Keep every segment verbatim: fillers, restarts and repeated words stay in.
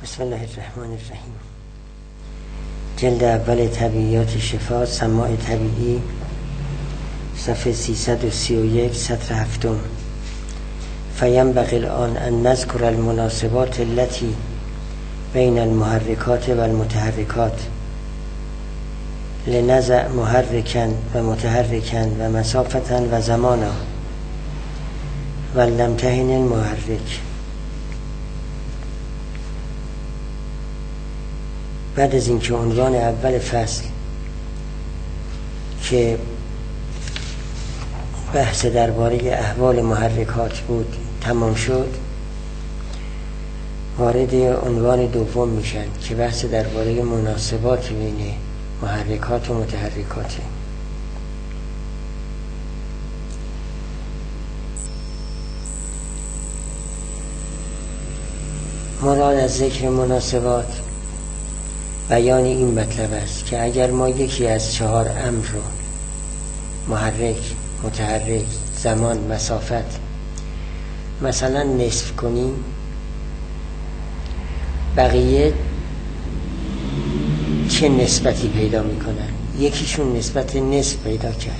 بسم الله الرحمن الرحیم. جلد اول طبیعیات شفا، سماع طبیعی، صفحه سیصد و سی و یک، سطر هفتم. فینبغی الآن ان نذکر المناسبات التي بین المحرکات و المتحرکات لنضع محرکا و متحرکا و مسافتا و زمانا و لم تهن المحرک. بعد از اینکه عنوان اول فصل که بحث درباره احوال محرکات بود تمام شد، وارد عنوان دوم میشن که بحث درباره مناسبات بین محرکات و متحرکاته. مراد از ذکر مناسبات بیان این مطلب است که اگر ما یکی از چهار امر رو، محرک، متحرک، زمان، مسافت، مثلا نصف کنیم، بقیه چه نسبتی پیدا میکنن؟ یکیشون نسبت نصف پیدا کرد،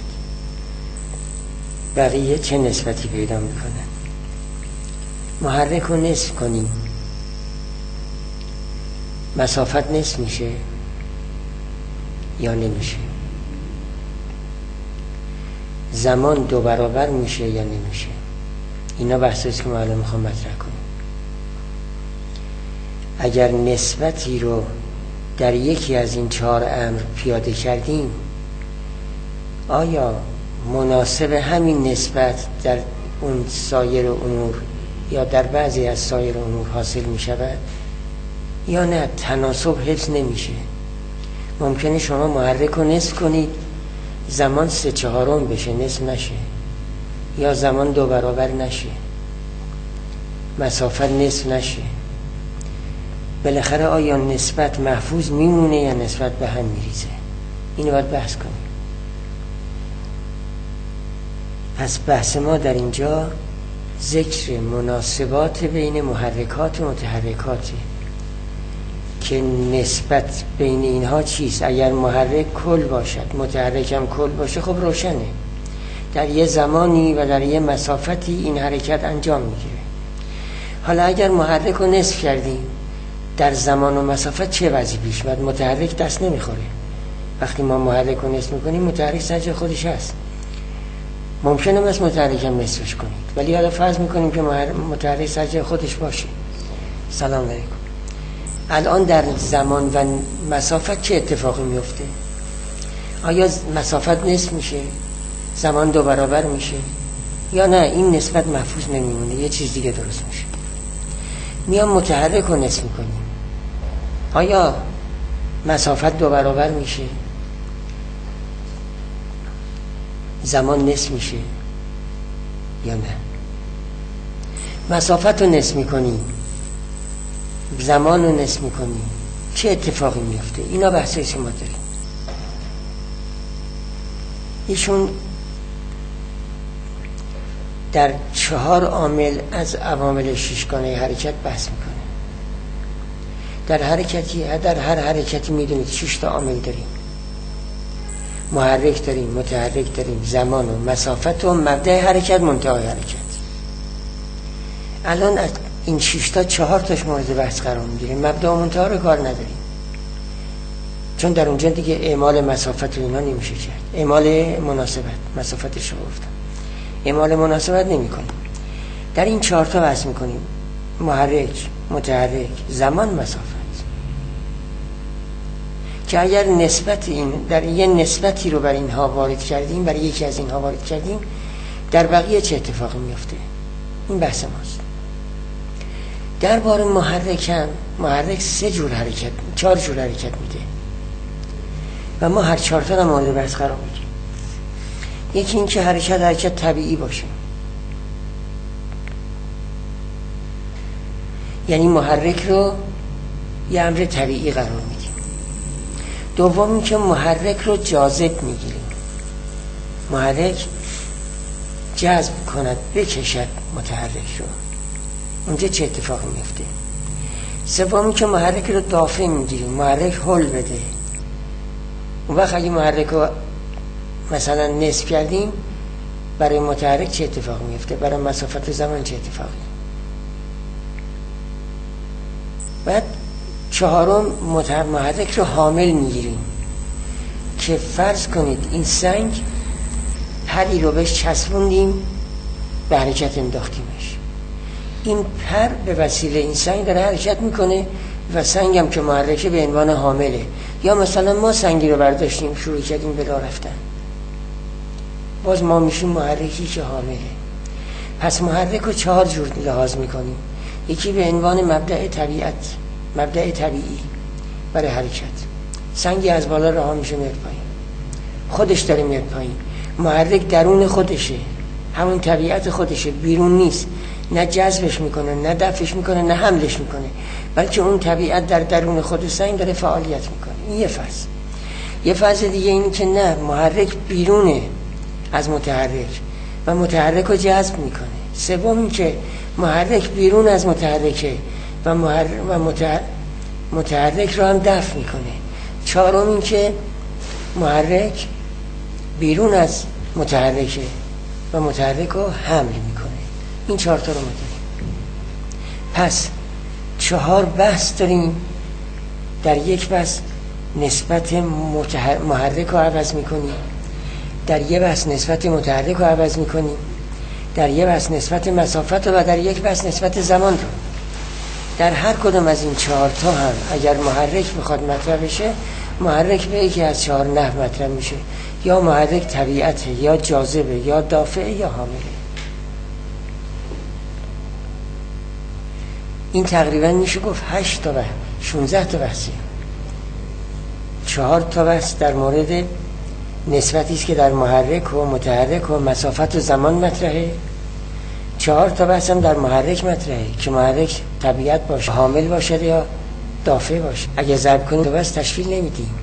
بقیه چه نسبتی پیدا میکنن؟ محرک رو نصف کنیم، مسافت نصف میشه یا نمیشه؟ زمان دو برابر میشه یا نمیشه؟ اینا بحثیست که ما الان میخوام مطرح کنیم. اگر نسبتی رو در یکی از این چهار امر پیاده کردیم، آیا مناسب همین نسبت در اون سایر امور یا در بعضی از سایر امور حاصل میشود یا نه؟ تناسب حفظ نمیشه. ممکنه شما محرک رو نصف کنید، زمان سه چهارم بشه، نصف نشه، یا زمان دو برابر نشه، مسافت نصف نشه. بالاخره آیا نسبت محفوظ میمونه یا نسبت به هم میریزه؟ اینو باید بحث کنیم. پس بحث ما در اینجا ذکر مناسبات بین محرکات و متحرکاته که نسبت بین اینها چیست. اگر محرک کل باشد، متحرک هم کل باشه، خب روشنه در یه زمانی و در یه مسافتی این حرکت انجام میگیره. حالا اگر محرک رو نصف کردیم، در زمان و مسافت چه وضعی پیش میاد؟ متحرک دست نمیخوره. وقتی ما محرک رو نصف میکنیم، متحرک سر جای خودش هست. ممکنه مثل متحرک هم نصفش کنید، ولی حالا فرض میکنیم که متحرک سر جای خودش باشه. سلام علیکم. الان در زمان و مسافت چه اتفاقی میفته؟ آیا مسافت نصف میشه؟ زمان دو برابر میشه؟ یا نه این نسبت محفوظ نمیمونه، یه چیز دیگه درست میشه؟ میام متحرک رو نصف میکنیم، آیا مسافت دو برابر میشه؟ زمان نصف میشه یا نه؟ مسافت رو نصف میکنیم، زمان رو نصف میکنیم، چه اتفاقی میفته؟ اینا بحثی که ما داریم. ایشون در چهار عامل از عوامل ششگانه حرکت بحث میکنه. در حرکتی در هر حرکتی میدونید شش تا عامل داریم. محرک داریم، متحرک داریم، زمان و مسافت و مبدأ حرکت، منتهای حرکت. الان از این شش تا چهار تاش مورد بحث قرار میگیره. مبدأ و منتها رو کار نداریم، چون در اونجا دیگه اعمال مسافت رو اینا نمیشه کرد. اعمال مناسبت، مسافتش رو گفتم، اعمال مناسبت نمی کنیم. در این چهار تا بحث میکنیم: محرک، متحرک، زمان، مسافت. که اگر نسبت این در یه نسبتی رو بر اینها وارد کردیم، بر یکی از اینها وارد کردیم، در بقیه چه اتفاقی میفته؟ این بحث ماست. درباره محرک هم، محرک سه جور حرکت، چهار جور حرکت میده و ما هر چهار تا هم مورد بحث قرار میگیریم. یکی این که حرکت حرکت طبیعی باشه، یعنی محرک رو یه امر طبیعی قرار میدیم. دوم این که محرک رو جاذب میگیریم، محرک جذب کند، بکشد متحرک رو. اونجا چه اتفاقی میفته؟ سومی که محرک رو دافع میگیریم، محرک هل بده. اون وقت اگه محرک رو مثلا نصف کردیم، برای متحرک چه اتفاق میفته؟ برای مسافت زمان چه اتفاقی؟ بعد چهارم محرک رو حامل میگیریم که فرض کنید این سنگ پری رو بهش چسبوندیم، به حرکت انداختیمش. این پر به وسیله این سنگ داره حرکت میکنه و سنگ هم که محرکه به عنوان حامله. یا مثلا ما سنگی رو برداشتیم شروع کردیم به راه رفتن، باز ما میشیم محرکی که حامله. پس محرک رو چهار جور لحاظ میکنیم. یکی به عنوان مبدأ طبیعت، مبدأ طبیعی برای حرکت. سنگی از بالا راه میشه میاد پایین، خودش داره میاد پایین. محرک درون خودشه، همون طبیعت خودشه، بیرون نیست. نه جذبش میکنه، نه دفعش میکنه، نه حملش میکنه، بلکه اون طبیعت در درون خود سنگ داره فعالیت میکنه. این یه فاز. یه فاز دیگه اینه که نه، محرک بیرونه از متحرک و متحرک رو جذب میکنه. سوم این که محرک بیرون از متحرکه و, محرک و متحرک, متحرک رو هم دفع میکنه. چهارم این که محرک بیرون از متحرکه و متحرک رو حمل میکنه. این چهار تا رو ما داریم. پس چهار بحث داریم. در یک بحث نسبت محرک رو عوض میکنیم، در یک بحث نسبت متحرک رو عوض میکنیم، در یک بحث نسبت مسافت رو و در یک بحث نسبت زمان رو. در هر کدوم از این چهار تا هم اگر محرک بخواد مطرح بشه، محرک به یکی از چهار نحو مطرح میشه. یا محرک طبیعته، یا جاذبه، یا دافعه، یا حامله. این تقریبا میشه گفت هشت تا بحث، شانزده تا بحثی. چهار تا بحث در مورد نسبتی است که در محرک و متحرک و مسافت و زمان مطرحه. چهار تا بحث هم در محرک مطرحه که محرک طبیعت باشه، حامل باشه یا دافع باشه. اگه ضرب کنیم تو بس تشکیل نمیدیم.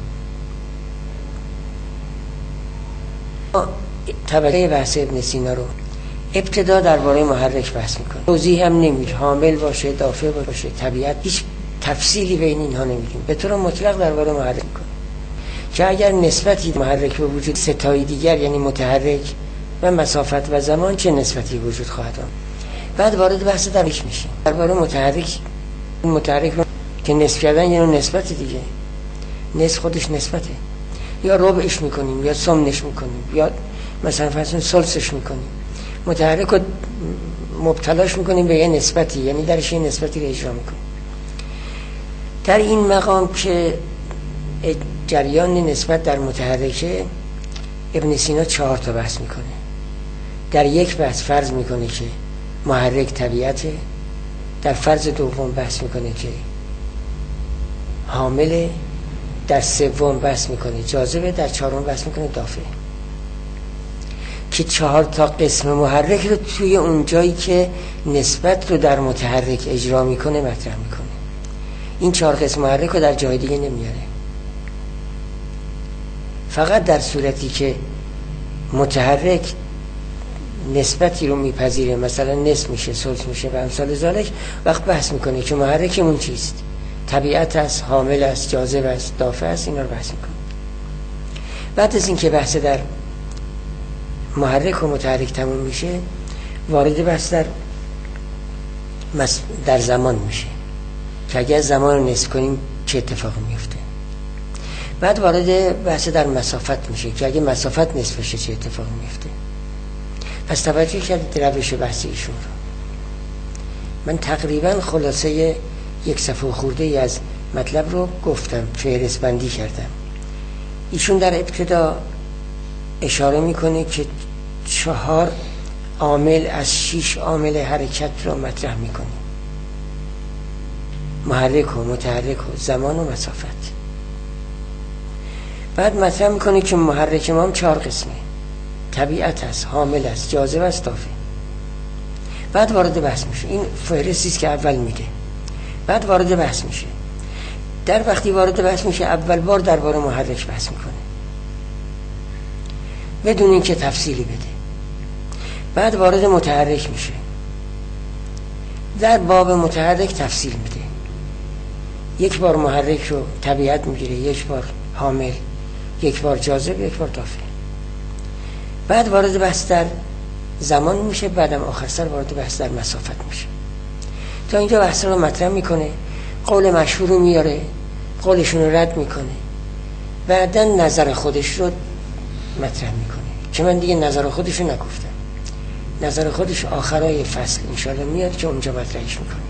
طبقه بحث ابن سینا رو ابتدا درباره محرک بحث میکنه، توضیح هم نمیده، حامل باشه، دافع باشه، طبیعت، هیچ تفصیلی بین اینها نمیدیم. به طور مطلق درباره محرک میکنه که اگر نسبتی محرک به وجود ستای دیگر یعنی متحرک و مسافت و زمان چه نسبتی وجود خواهد آمد. بعد وارد بحث دقیق میشیم درباره متحرک. این متحرک رو که نصف کردن یعنی نسبت دیگه، نصف خودش نسبته. یا ربعش میکنیم، یا ثمنش میکنیم، یا مثلا فرض ثلثش میکنیم. متحرک رو مبتلاش میکنیم به یه نسبتی، یعنی درش یه نسبتی رو اجرا میکنیم. در این مقام که جریان نسبت در متحرکه، ابن سینا چهار تا بحث میکنه. در یک بحث فرض میکنه که محرک طبیعته، در فرض دوم بحث میکنه که حامله، در سوم بحث میکنه جاذبه، در چهارم بحث میکنه دافعه. که چهار تا قسم محرک رو توی اون جایی که نسبت رو در متحرک اجرا میکنه مطرح میکنه. این چهار قسم محرک رو در جای دیگه نمیاره. فقط در صورتی که متحرک نسبتی رو میپذیره، مثلا نصف میشه، ثلث میشه و امثال ذالک، وقت بحث میکنه که محرکمون چیست، طبیعت است، حامل است، جاذب است، دافع است. اینا رو بحث میکنه. بعد از این که بحث در محرک و متحرک تموم میشه، وارد بحث در در زمان میشه که اگر زمان رو نصف کنیم چه اتفاقی میفته. بعد وارد بحث در مسافت میشه که اگه مسافت نصف بشه چه اتفاقی میفته. پس توجه کردید روش بحث ایشون رو. من تقریبا خلاصه یک صفحه خورده ای از مطلب رو گفتم، فهرست بندی کردم. ایشون در ابتدا اشاره میکنه که چهار عامل از شش عامل حرکت رو مطرح میکنه: محرک و متحرک و زمان و مسافت. بعد مطرح میکنه که محرک ما هم چهار قسمه: طبیعت است، حامل است، جاذب است، دافع. بعد وارد بحث میشه. این فهرستی است که اول میده. بعد وارد بحث میشه. در وقتی وارد بحث میشه اول بار درباره محرک بحث میکنه بدون اینکه تفصیلی بده. بعد وارد متحرک میشه. در باب متحرک تفصیل میده. یک بار محرک رو طبیعت میگیره، یک بار حامل، یک بار جاذب، یک بار دافع. بعد وارد بحث در زمان میشه، بعدم آخر سر وارد بحث در مسافت میشه. تا اینجا بحث رو مطرح میکنه، قول مشهور رو میاره، قولشون رو رد میکنه، بعدا نظر خودش رو مطرح میکنه که من دیگه نظر خودش رو نگفتم، نظر خودش آخرای فصل انشاءالله میاد که اونجا مطرحش میکنه.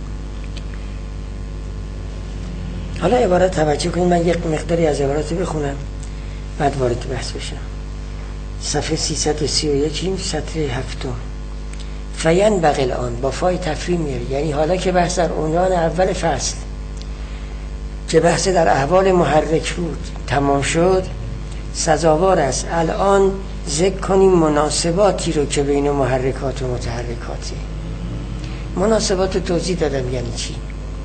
حالا عبارت توجه کنید، من یک مقداری از عبارات بخونم بعد وارد بحث بشم. صفحه سیصد و سی و یک سطر هفتم. فین بغل آن، با فای تفریم میاره، یعنی حالا که بحث در عنوان اول فصل که بحث در احوال محرک بود تمام شد، سزاوار است الان ذکر کنیم مناسباتی رو که بین محرکات و متحرکاتی. مناسبات رو توضیح دادم یعنی چی؟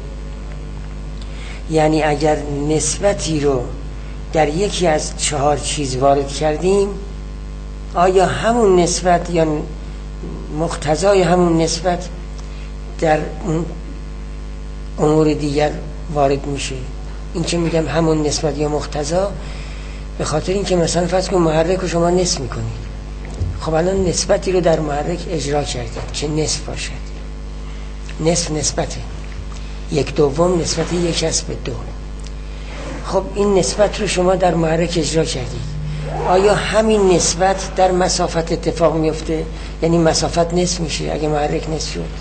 یعنی اگر نسبتی رو در یکی از چهار چیز وارد کردیم، آیا همون نسبت یا مقتضای همون نسبت در اون امور دیگر وارد میشه؟ این که میگم همون نسبت یا مقتضا، به خاطر این که مثلا فرض کن محرک رو شما نصف میکنید، خب الان نسبتی رو در محرک اجرا کردید که نصف باشد، نصف نسبته، یک دوم نسبت یک است به دو. خب این نسبت رو شما در محرک اجرا کردید، آیا همین نسبت در مسافت اتفاق میفته؟ یعنی مسافت نصف میشه اگه محرک نصف شد؟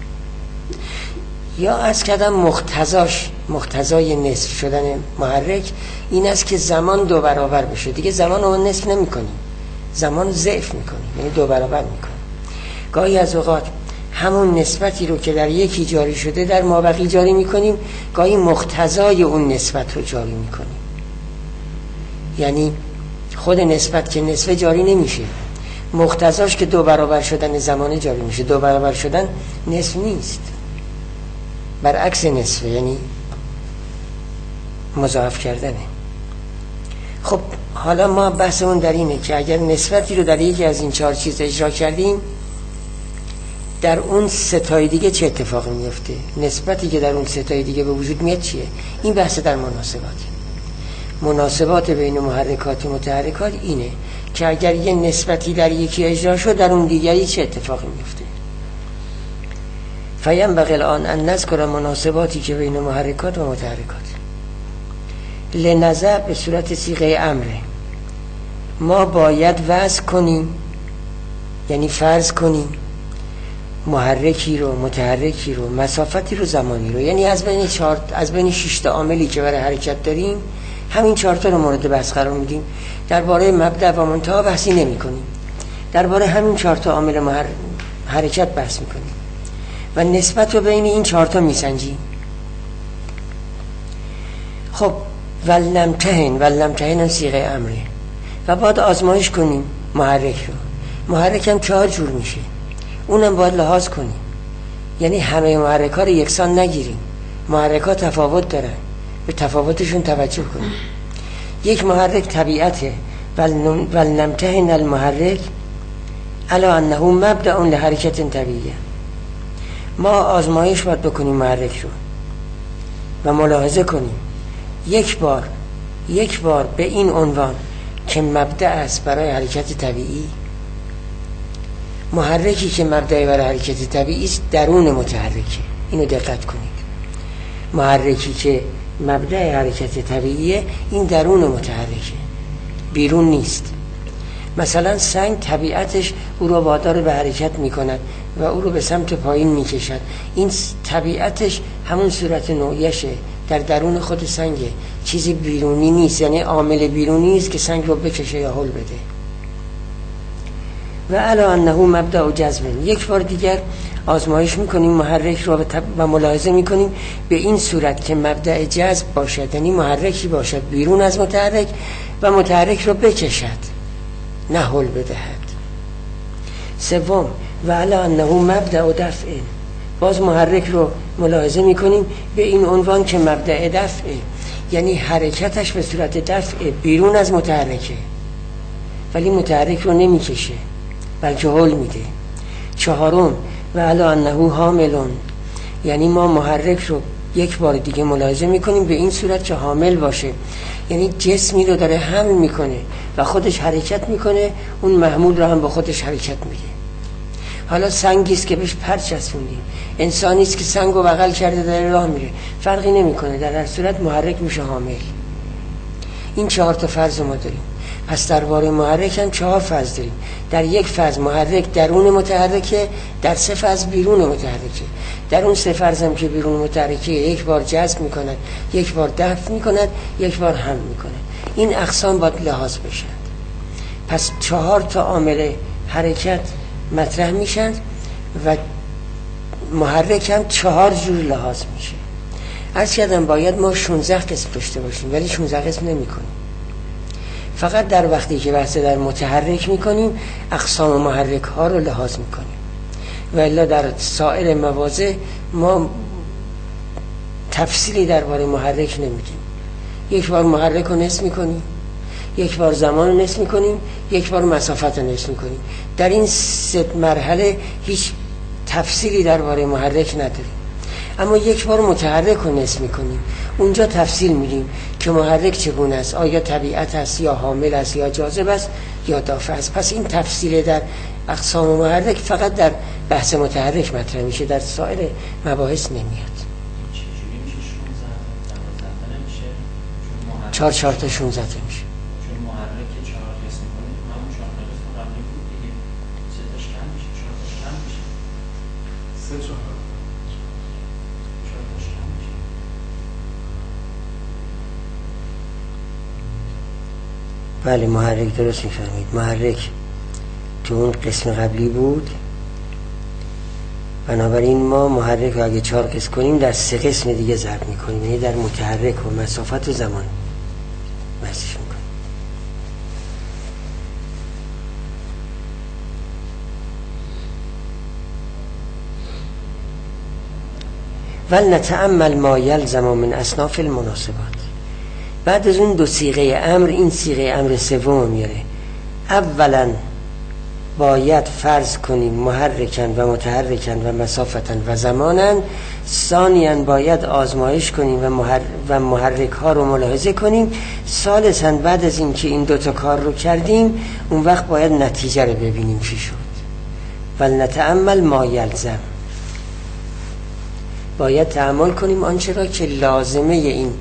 یا از کدام مقتضاش، مقتضای نصف شدن محرک این است که زمان دو برابر بشه. دیگه زمان رو نصف نمی کنیم، زمان رو ضعف میکنیم، یعنی دو برابر میکنیم. گاهی از اوقات همون نسبتی رو که در یکی جاری شده در مابقی جاری میکنیم، گاهی مقتضای اون نسبت رو جاری میکنیم. یعنی خود نسبت که نصف جاری نمیشه، مقتضاش که دو برابر شدن زمان جاری میشه. دو برابر شدن نصف نیست، برعکس نصفه، یعنی مضاعف کردنه. خب حالا ما بحثمون در اینه که اگر نسبتی رو در یکی از این چهار چیز اجرا کردیم، در اون ستای دیگه چه اتفاقی میفته؟ نسبتی که در اون ستای دیگه به وجود میاد چیه؟ این بحث در مناسبات. مناسبات بین محرکات و متحرکات اینه که اگر یه نسبتی در یکی اجرا شد، در اون دیگری چه اتفاقی میفته. فیم بغل آن ان نذکر مناسباتی که بین محرکات و متحرکات. لنظر به صورت صیغه امره، ما باید وضع کنیم، یعنی فرض کنیم محرکی رو، متحرکی رو، مسافتی رو، زمانی رو، یعنی از بین چهار از بین شش تا عاملی که برای حرکت داریم، همین چهار تا رو مورد بحث قرار میدیم. درباره مبدأ و منتها بحثی نمی‌کنیم، درباره همین چهار تا عامل محر... حرکت بحث می‌کنیم و نسبت رو بین این چهار تا میسنجیم. خب ولنمتحن، ولنمتحن صیغه امره، و بعد آزمایش کنیم محرک رو. محرک هم چهار جور میشه، اونم باید لحاظ کنیم، یعنی همه محرکات رو یکسان نگیریم، محرکات تفاوت دارن، به تفاوتشون توجه کنیم. یک محرک طبیعته، ولنمتحن المحرک علی انه مبدأ لحرکت طبیعیه. ما آزمایش باید بکنیم محرک رو و ملاحظه کنیم یک بار یک بار به این عنوان که مبدأ است برای حرکت طبیعی. محرکی که مبدأ برای حرکت طبیعی است درون متحرکه، اینو دقت کنید. محرکی که مبدأ حرکت طبیعیه این درون متحرکه، بیرون نیست. مثلا سنگ طبیعتش او رو وادار به حرکت میکنن و او رو به سمت پایین میکشن، این طبیعتش همون صورت نوعیشه، در درون خود سنگه، چیزی بیرونی نیست، یعنی عامل بیرونی نیست که سنگ رو بکشه یا هل بده. و علی انه مبدأ جذب. یک بار دیگر آزمایش میکنیم محرک رو و ملاحظه میکنیم به این صورت که مبدأ جذب باشد، یعنی محرکی باشد بیرون از متحرک و متحرک رو بکشد نه هل بدهد. سوم و علی انه مبدأ دفع. باز محرک رو ملاحظه میکنیم به این عنوان که مبدأ دفعه، یعنی حرکتش به صورت دفع بیرون از متحرکه ولی متحرک رو نمیکشه بلکه هل میده. چهارم و علی انه حاملون، یعنی ما محرک رو یک بار دیگه ملاحظه میکنیم به این صورت که حامل باشه، یعنی جسمی رو داره حمل میکنه و خودش حرکت میکنه، اون محمول رو هم با خودش حرکت میده. حالا سنگی است که بهش پر چسبوندیم، انسانی است که سنگ رو بغل کرده داره راه میره، فرقی نمیکنه، در هر صورت محرک میشه حامل. این چهار تا فرض ما داریم. پس درباره محرک هم چهار فرض داریم. در یک فرض محرک درون متحرکه، در سه فرض بیرون متحرکه. در اون سه فرض هم که بیرون متحرکه یک بار جذب میکند، یک بار دفع میکند، یک بار حمل میکند. این اقسام باید لحاظ بشن. پس چهار تا عامل حرکت مطرح میشن و محرک هم چهار جور لحاظ میشه. عرض کردم باید ما شانزده قسم داشته باشیم، ولی شانزده قسم نمی کنیم. فقط در وقتی که بحث در متحرک میکنیم اقسام محرک ها رو لحاظ میکنیم، و الا در سایر مواضع ما تفصیلی درباره محرک نمیدیم. یک بار محرک رو نصف میکنیم، یک بار زمان رو نصف میکنیم، یک بار مسافت رو نصف میکنیم. در این سه مرحله هیچ تفصیلی درباره محرک نداریم. اما یک بار متحرک رو نصف میکنیم، اونجا تفصیل میدیم که محرک چگونه است، آیا طبیعت است یا حامل است یا جاذب است یا دافع است. پس این تفصیل در اقسام محرک فقط در بحث متحرک مطرح میشه، در سایر مباحث نمیاد. چهار چهار تا شونزده تا میشه. چون محرک چهار قسم کنیم همون چهار تا قسم قبلی بود دیگه، سه تاش کم میشه، چهار تاش کم میشه، سه چهار چهار تاش کم میشه. بله محرک درست میفرمایید. محرک تو اون قسم قبلی بود، بنابراین ما محرک رو اگه چهار قسم کنیم در سه قسم دیگه ضرب میکنیم، یعنی در متحرک و مسافت و زمان بحثش میکنیم. ولنتأمل ما یلزم من اصناف المناسبات. بعد از اون دو صیغه امر این صیغه امر سوم میاره. اولا باید فرض کنیم محرکن و متحرکن و مسافتن و زمانن. ثانیاً باید آزمایش کنیم و, محر... و محرک ها رو ملاحظه کنیم. ثالثاً بعد از این که این دوتا کار رو کردیم اون وقت باید نتیجه رو ببینیم چی شد. ولنتأمل ما یلزم، باید تأمل کنیم آنچه را که لازمه این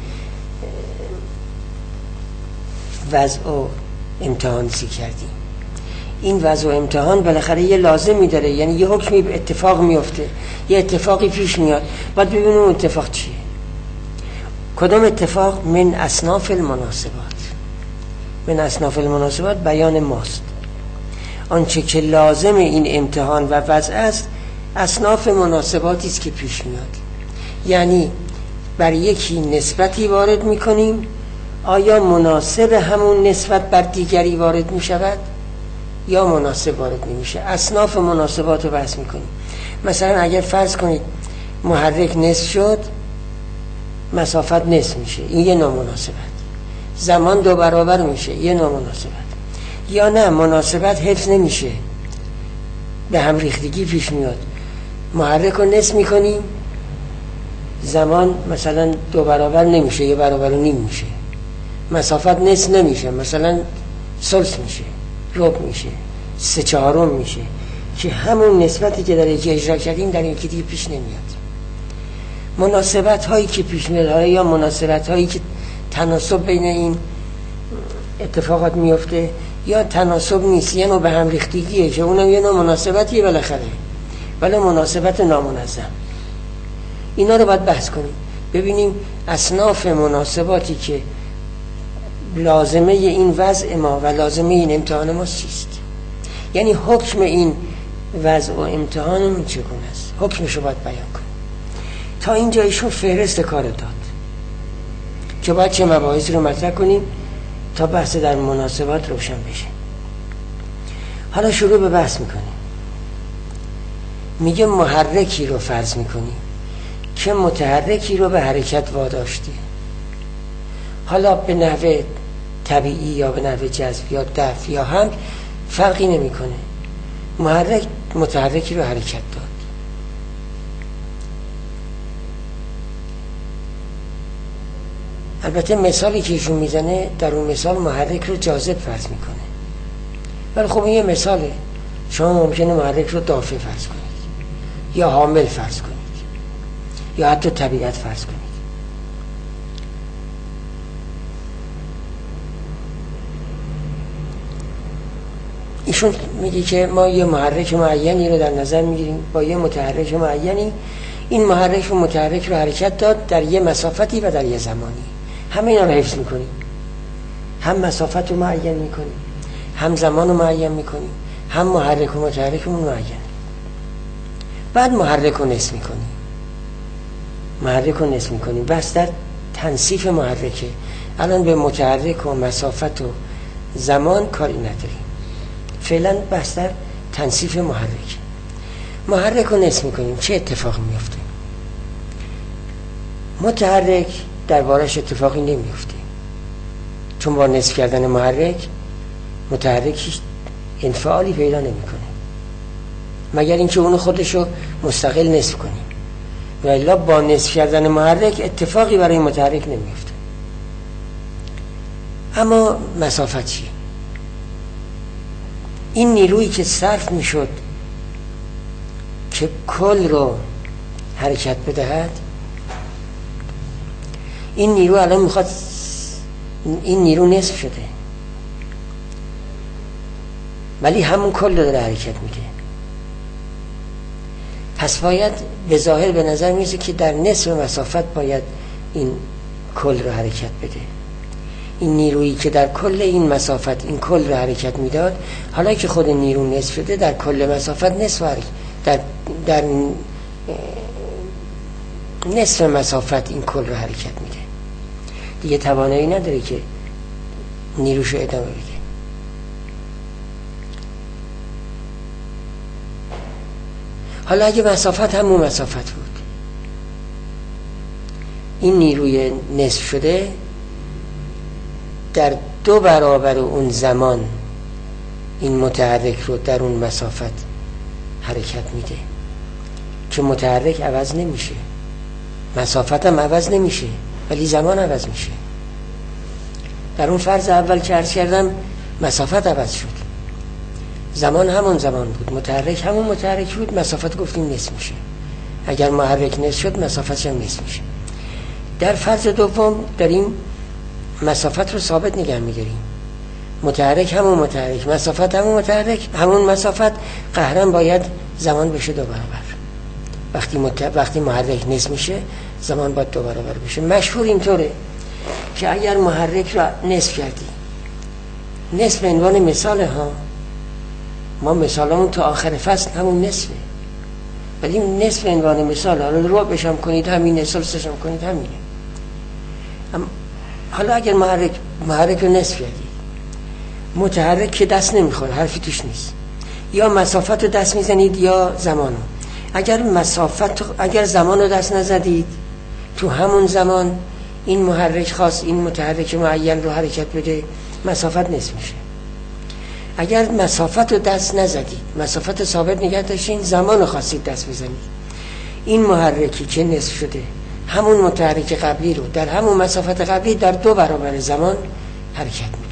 وضع و امتحان سی کردیم. این وضع و امتحان بالاخره یه لازمی داره، یعنی یه حکمی اتفاق میفته، یه اتفاقی پیش میاد، باید ببینیم اون اتفاق چیه. کدام اتفاق؟ من اصناف المناسبات. من اصناف المناسبات بیان ماست. آنچه که لازم این امتحان و وضع است اصناف مناسباتی است که پیش میاد. یعنی بر یکی نسبتی وارد میکنیم، آیا مناسب همون نسبت بر دیگری وارد میشود یا مناسب وارد نمیشه. اصناف مناسبات رو بحث میکنیم. مثلا اگر فرض کنید محرک نصف شد، مسافت نصف میشه، این یه نامناسبت. زمان دو برابر میشه، یه نامناسبت. یا نه مناسبت حفظ نمیشه، به هم ریختگی پیش میاد. محرک رو نصف میکنیم، زمان مثلا دو برابر نمیشه، یه برابر و نیم میشه. مسافت نصف نمیشه، مثلا ثلث میشه، ربع میشه، سه چهارم میشه، که همون نسبتی که در یکی اجرا کردیم در یکی دیگه پیش نمیاد. مناسبت هایی که پیش میاد یا مناسبت هایی که تناسب بین این اتفاقات میفته یا تناسب نیست، یه نوع به هم ریختگیه که اونم یه نوع مناسبتیه بالاخره، ولی مناسبت نامنظم. اینا رو باید بحث کنیم، ببینیم اصناف مناسباتی که لازمه این وضع ما و لازمه این امتحان ما چیست. یعنی حکم این وضع و امتحانمون چگونه است، حکمش رو باید بیان کنیم. تا اینجا ایشون فهرست کار داد که باید چه مباحثی رو مطرح کنیم تا بحث در مناسبات روشن بشه. حالا شروع به بحث میکنیم. میگه محرکی رو فرض میکنیم که متحرکی رو به حرکت واداشته، حالا به نحوه طبیعی یا به نحوه جذب یا دفع یا هم فرقی نمیکنه. محرک متحرکی رو حرکت داد. البته مثالی که ایشون میزنه در اون مثال محرک رو جاذب فرض میکنه، ولی خب این یه مثاله. شما ممکنه محرک رو دافع فرض کنید یا حامل فرض کنید یا حتی طبیعت فرض کنید. ایشون میگه که ما یه محرک معینی رو در نظر میگیریم با یه متحرک معینی، این محرک و متحرک رو حرکت داد در یه مسافتی و در یه زمانی. همه اینا رو حفظ میکنیم، هم مسافت رو معین میکنیم، هم زمان رو معین میکنیم، هم محرک و متحرک رو معین. بعد محرک رو نصف میکنیم محرک رو نصف میکنیم بس در تنصیف محرکه. الان به متحرک و مسافت و زمان کاری نداریم، فعلا بس در تنصیف محرک. محرک رو نصف میکنیم، چه اتفاقی میفته؟ متحرک دربارش اتفاقی نمیفته، چون با نصف کردن محرک متحرک انفعالی پیدا نمیکنه مگر اینکه اون خودشو مستقل نصف کنیم، و الا با نصف کردن محرک اتفاقی برای متحرک نمیفته. اما مسافت چی؟ این نیرویی که صرف میشد که کل رو حرکت بدهد، این نیرو الان میخواد، این نیرو نصف شده ولی همون کل رو داره حرکت میده. پس باید به ظاهر به نظر میرسه که در نصف مسافت باید این کل رو حرکت بده. این نیرویی که در کل این مسافت این کل رو حرکت میداد، حالا که خود نیرو نصف شده در کل مسافت نصف حرکت، در در نصف مسافت این کل رو حرکت میده، دیگه توانایی نداره که نیروشو ادامه بده. حالا اگه مسافت همون مسافت بود، این نیروی نصف شده در دو برابر اون زمان این متحرک رو در اون مسافت حرکت میده که متحرک عوض نمیشه، مسافت هم عوض نمیشه ولی زمان عوض میشه. در اون فرض اول که عرض کردم مسافت عوض شد، زمان همون زمان بود، متحرک همون متحرک بود، مسافت گفتیم نصف میشه. اگر محرک نصف شد مسافت هم نصف میشه. در فرض دوم داریم مسافت رو ثابت نگه میداریم، متحرک همون متحرک، مسافت همون متحرک، همون مسافت، قهرن باید زمان بشه دو برابر. وقتی مت... وقتی محرک نصف میشه زمان باید دو برابر بشه. مشهور اینطوره که اگر محرک رو نصف کردی، نصف به عنوان مثال ها، ما مثالمون تا آخر فصل همون نصفه، ولی نصف به عنوان مثال، حالا رو بشم کنید همین، سلسش هم کنید همینه. اما حالا اگر محرک محرک رو نصف کردی، متحرک که دست نمیخوره، حرفی توش نیست، یا مسافت رو دست میزنید یا زمان رو. اگر مسافت اگر زمان رو دست نزدید، تو همون زمان این محرک خاص این متحرک معین رو حرکت بده، مسافت نصف میشه. اگر مسافت رو دست نزدید، مسافت ثابت نگه داشتین، زمان رو خواستید دست بزنید، این محرکی که نصف شده همون متحرک قبلی رو در همون مسافت قبلی در دو برابر زمان حرکت میده.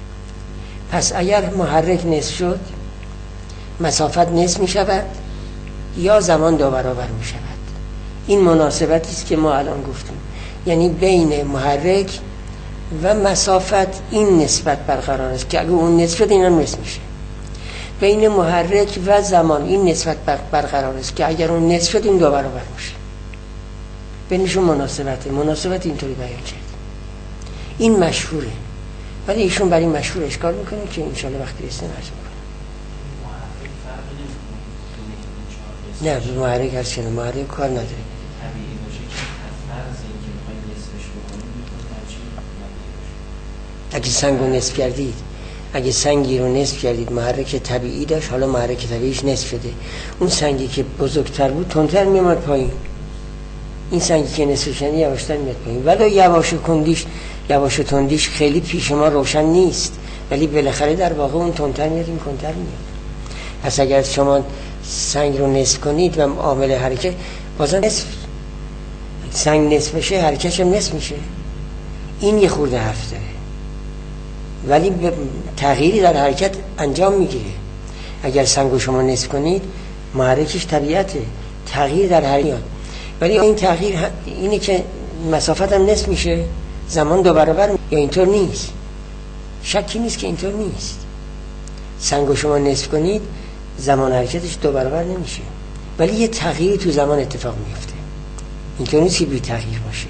پس اگر محرک نصف شد، مسافت نصف میشود یا زمان دو برابر میشود. این مناسبتی است که ما الان گفتیم، یعنی بین محرک و مسافت این نسبت برقرار است که اگه اون نصف شد این هم نصف میشه. بین محرک و زمان این نسبت برقرار است که اگر اون نصف شد این دو برابر میشه. بینشون مناسبته. مناسبت اینطوری بیان کرد. این مشهوره، ولی ایشون برای مشهور اشکال میکنه که انشالله وقتی رسیدن عرض میکنه. نه به محرک هر چنه محرک کار نداره. اگه سنگ رو نصف کردید، اگه سنگی رو نصف کردید محرک طبیعی داشت، حالا محرک طبیعیش نصف شده، اون سنگی که بزرگتر بود تندتر میامد پایین، این سنگی که نصف شده یواشتر میاد پایین. ولی یواش و کندیش یواش و تندیش خیلی پیش ما روشن نیست، ولی بالاخره در واقع اون تندتر میاد این کندتر میاد. پس اگر شما سنگ رو نصف کنید و عامل حرکت بازم نصف، سنگ نصف بشه حرکتش هم نصف میشه. این یه خورده حرف داره، ولی تغییری در حرکت انجام میگیره. اگر سنگو شما نصف کنید محرکش طبیعته، تغییر در حرکت، ولی این تغییر اینه که مسافت هم نصف میشه، زمان دو برابر، یا اینطور نیست؟ شکی نیست که اینطور نیست. سنگو شما نصف کنید زمان حرکتش دو برابر نمیشه، ولی یه تغییری تو زمان اتفاق میفته. اینطور نیست که بی تغییر باشه.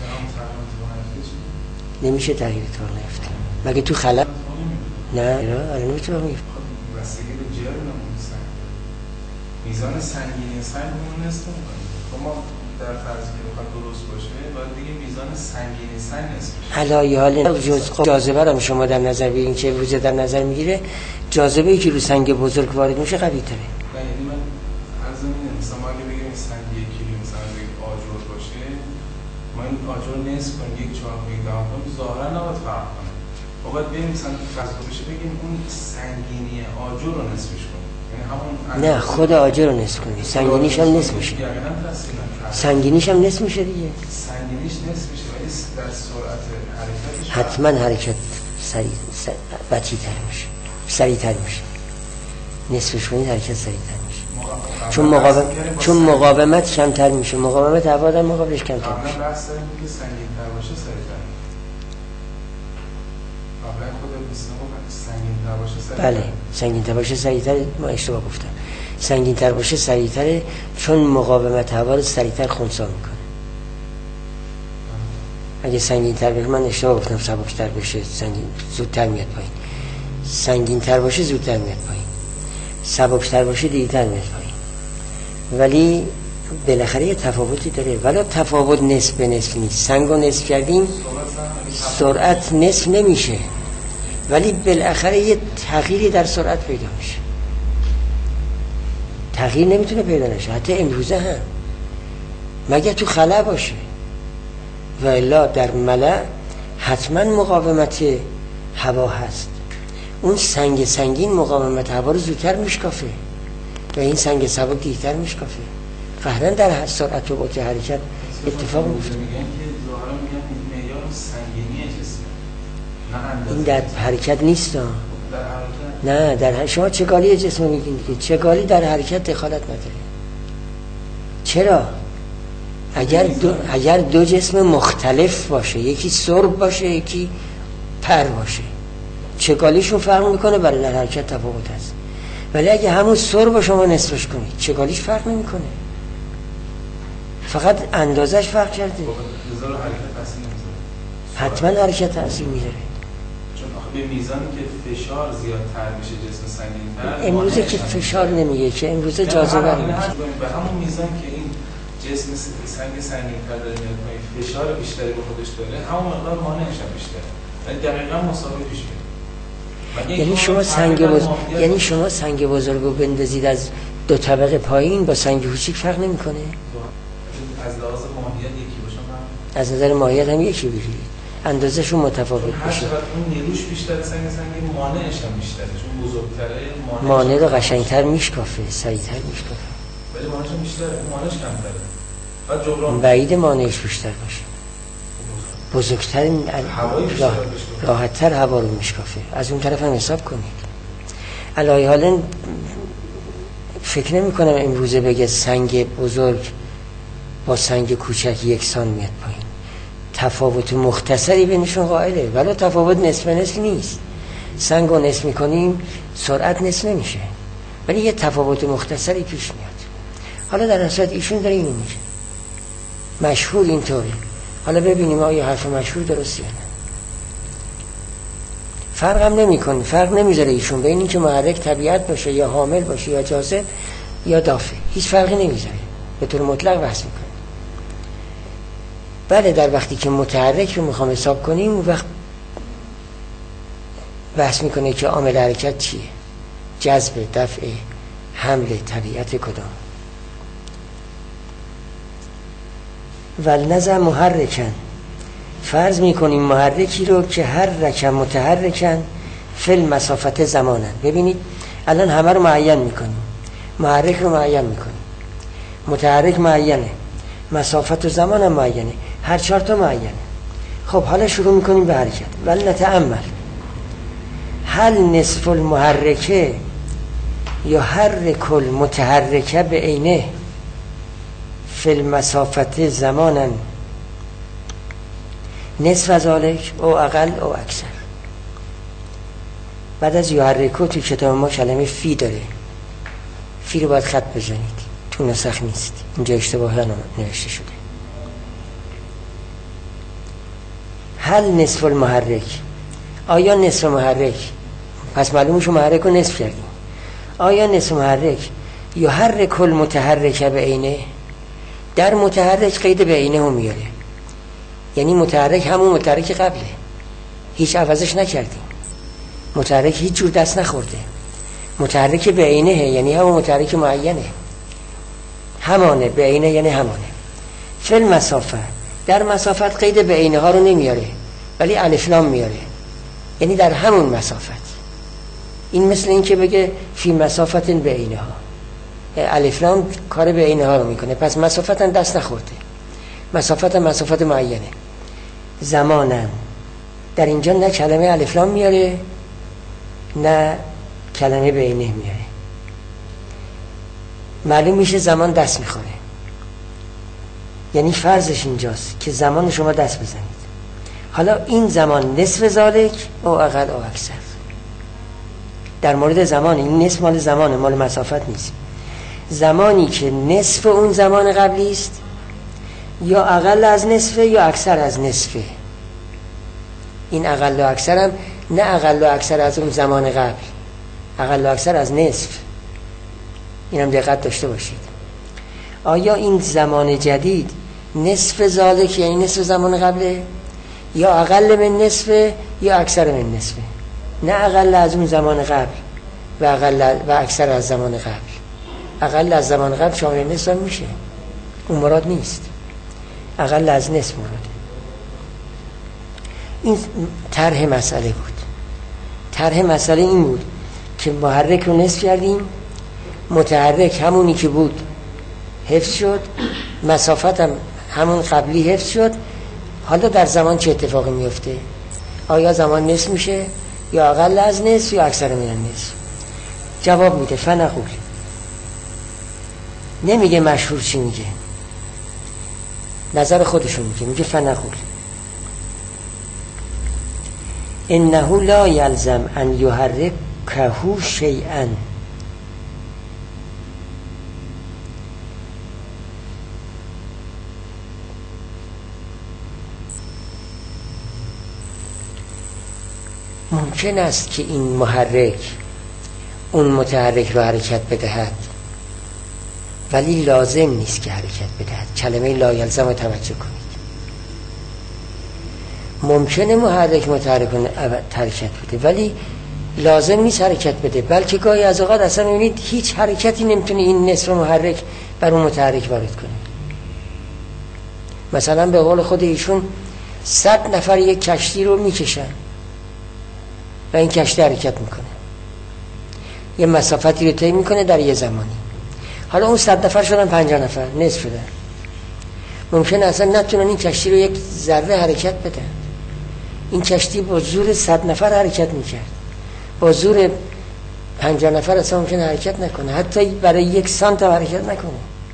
نمیشه تغییر اتفاق نیفته مگه تو خلا؟ نه الان اتفاق میفته. واسه به جر نمونه سنگ میزان سنگینی سنگ اون نصف میکنه. ما در فرض که بخواد درست باشه باید دیگه میزان سنگینی سنگ نصف بشه. علایه حال جز جاذبه رو شما در نظر بگیرین که وجود در نظر میگیره، جاذبه ای که رو سنگ بزرگ وارد میشه قوی تره. نه یعنی من عرض اینه مثلا ما اگه بگیم سنگ یک کیلو مثلا یک آجر باشه، ما این آجر نصف کنیم یک چهار میلیون کنیم، ظاهرا نباید فرق کنه. ما باید بریم مثلا فرض بشه بگیم اون سنگینی آجر رو نصفش کنیم. نه خود آجر رو نصف کنی، سنگینیش هم نصف میشه. سنگینیش هم نصف میشه دیگه. سنگینیش نصف میشه ولی در سرعت حرکتش حتما حرکت سریع بطی‌تر میشه، سریع‌تر میشه. نصفش کنید حرکت سریع‌تر میشه. چون مقاوم چون مقاومت کمتر میشه، مقاومت هوا در مقابلش کمتر میشه. قبلا بحث داریم که سنگین‌تر باشه سریع‌تر. قبلا خود سنگین‌تر باشه سریع‌تر. بله سنگین‌تر باشه سریع‌تر، ما اشتباه گفتم. سنگین‌تر باشه سریع‌تر چون مقاومت هوا رو سریع‌تر خنثی میکنه. اگه سنگین‌تر باشه، من اشتباه گفتم، سبک‌تر باشه سنگین زودتر میاد پایین. سنگین‌تر باشه زودتر میاد پایین، سبک‌تر باشه دیرتر میاد پایین. ولی بالاخره یه تفاوتی داره، ولی تفاوت نصف به نصف نیست. سنگو نصف کردیم سرعت نصف نمیشه، ولی بالاخره یه تغییری در سرعت پیدا میشه. تغییر نمیتونه پیدا نشه حتی امروزه هم، مگه تو خلا باشه، و الا در ملأ حتما مقاومت هوا هست. اون سنگ سنگین مقاومت هوا رو زودتر میشکافه و این سنگ سبک دیرتر میشکافه. قهرن در سرعت و قوت حرکت اتفاق میفته. این در حرکت نیست. نه در شما چگالی جسم میگین دیگه، چگالی در حرکت دخالت نداره. چرا؟ اگر دو, اگر دو جسم مختلف باشه، یکی سرب باشه یکی پر باشه، چگالیشون فرق میکنه، برای در حرکت تفاوت هست. ولی اگه همون سرب شما نصفش کنید چگالیش فرق نمیکنه، فقط اندازش فرق کرده. حتما حرکت تاثیر میذاره، به میزانی که فشار زیادتر میشه جسم سنگین‌تر. امروزه که فشار نمیگه که امروزه جاذبه میگه. به همون میزان که این جسم سنگ سنگین‌تر داره میاد پایین، فشار بیشتری به خودش داره، همون مقدار مانعش هم بیشتره. یعنی دقیقاً مساوی پیش میره. یعنی شما سنگ بزرگ یعنی شما سنگ بزرگو بندازید از دو طبقه پایین با سنگ کوچیک فرق نمیکنه. از لحاظ ماهیت یکی باشه، از نظر ماهیت هم یکی بگیرید، اندازه‌شون متفاوت باشه. اون نیروش بیشتر، سنگ سنگین مانعش هم بیشتره، چون بزرگتره مانع رو قشنگتر میشکافه، سریعتر میشکافه. ولی مانعش هم بیشتره، مانعش کمتره. بعد جبران بعید مانعش بیشتر باشه. بزرگتر راه... راحت‌تر هوا رو میشکافه. از اون طرف هم حساب کنید. علایه حالا فکر نمی کنم امروزه بگه سنگ بزرگ با سنگ کوچک یکسان میاد پایین. تفاوت مختصری بینشون قائله، ولی تفاوت نصف نصف نیست. سنگ رو نصف میکنیم سرعت نصف نمیشه، ولی یه تفاوت مختصری پیش میاد. حالا در اصل ایشون داره اینو میگه، مشهور اینطوری. حالا ببینیم آیا حرف مشهور درست یا نه. فرق هم نمیکنه، فرق نمیذاره ایشون بین این که محرک طبیعت باشه یا حامل باشه یا جاذب یا دافع، هیچ فرقی نمیذاره، به طور مطلق بحث میکنه. بله در وقتی که متحرک رو میخوام حساب کنیم، اون وقت بحث میکنه که عامل حرکت چیه، جذب، دفع، حمل، طبیعت کدام. ولنظر محرکن، فرض میکنیم محرکی رو که هر رکن متحرکن فل مسافت زمانن. ببینید الان همه رو معین میکنیم، محرک رو معین میکنیم، متحرک معینه، مسافت و زمان هم معینه، هر چهار تا معینه. خب حالا شروع میکنیم به حرکت. ولی نتأمل هل نصف المحرکه یا حرک المتحرکه به عینه فی المسافت زمانا نصف ذالک او اقل او اکثر. بعد از یحرکو تو کتاب ما کلمه فی داره، فی رو باید خط بزنید، تو نسخ نیست، اینجا اشتباه نوشته شده. هل نصف المحرک، آیا نصف محرک، پس معلومش محرک رو نصف کردیم، آیا نصف محرک یحرک المتحرکه به عینه، در متحرک قید به عینه هم میاره، یعنی متحرک همون متحرک قبله، هیچ عوضش نکردیم، متحرک هیچ جور دست نخورده، متحرک به عینه یعنی همون متحرک معینه، همانه، به عینه یعنی همانه. فی المسافه، در مسافت قید به عینه ها رو نمیاره ولی الف لام میاره، یعنی در همون مسافت. این مثل این که بگه فی مسافت به عینه ها، الف لام کار به عینه ها رو میکنه، پس مسافت هم دست نخورده، مسافت هم مسافت معینه. زمانن، در اینجا نه کلمه الف لام میاره نه کلمه به عینه میاره، معلوم میشه زمان دست میخوره، یعنی فرضش اینجاست که زمان شما دست بزنید. حالا این زمان نصف ذالک او اقل او اکثر. در مورد زمان، این نصف مال زمانه، مال مسافت نیست. زمانی که نصف اون زمان قبلی است یا اقل از نصفه یا اکثر از نصفه. این اقل و اکثر هم نه اقل و اکثر از اون زمان قبل، اقل و اکثر از نصف. اینم دقت داشته باشید. آیا این زمان جدید نصف ذالک یعنی نصف زمان قبله یا اقل من نصفه یا اکثر من نصفه؟ نه اقل از اون زمان قبل و اقل و اکثر از زمان قبل. اقل از زمان قبل شامل نصف هم میشه، اون مراد نیست، اقل از نصف مراده. این طرح مسئله بود. طرح مسئله این بود که محرک رو نصف کردیم، متحرک همونی که بود حفظ شد، مسافت هم همون قبلی حفظ شد. حالا در زمان چه اتفاقی میفته؟ آیا زمان نصف میشه یا اقل از نصف یا اکثر من نصف؟ جواب میده فنقول. نمیگه مشهور چی میگه، نظر خودشون میگه، میگه فنقول انه لا یلزم ان یحرکه شیئا. ممکن است که این محرک اون متحرک رو حرکت بدهد ولی لازم نیست که حرکت بدهد. کلمه لا یلزم رو توجه کنید. ممکنه محرک متحرک رو حرکت بده ولی لازم نیست حرکت بده، بلکه گاهی از اوقات اصلا میبینید هیچ حرکتی نمیتونه این نصف محرک بر اون متحرک وارد کنه. مثلا به قول خود ایشون صد نفر یک کشتی رو میکشن و این کشتی حرکت میکنه، یه مسافتی رو طی میکنه در یه زمانی. حالا اون صد نفر شدن پنجاه نفر، نصف شدن. ممکنه اصلا نتونن این کشتی رو یک ذره حرکت بدن. این کشتی با زور صد نفر حرکت میکرد، با زور پنجاه نفر اصلا ممکنه حرکت نکنه، حتی برای یک سانت حرکت نکنه.